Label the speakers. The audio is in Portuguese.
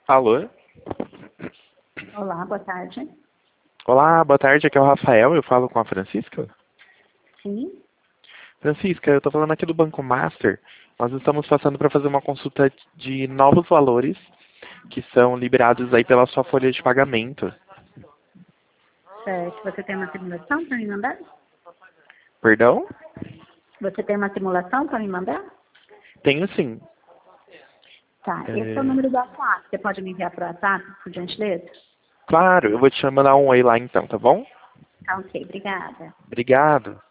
Speaker 1: Alô?
Speaker 2: Olá, boa tarde.
Speaker 1: Olá, boa tarde, aqui é o Rafael, eu falo com a Francisca.
Speaker 2: Sim,
Speaker 1: Francisca, eu tô falando aqui do Banco Master. Nós estamos passando para fazer uma consulta de novos valores que são liberados aí pela sua folha de pagamento.
Speaker 2: certo. Você tem uma simulação para me mandar?
Speaker 1: Perdão?
Speaker 2: Você tem uma simulação para me mandar?
Speaker 1: Tenho sim.
Speaker 2: Tá, esse é o
Speaker 1: É,
Speaker 2: número do WhatsApp. Você pode me enviar para o WhatsApp, por gentileza?
Speaker 1: Claro, eu vou te mandar um oi lá então, tá bom?
Speaker 2: Tá, ok, obrigada.
Speaker 1: Obrigado.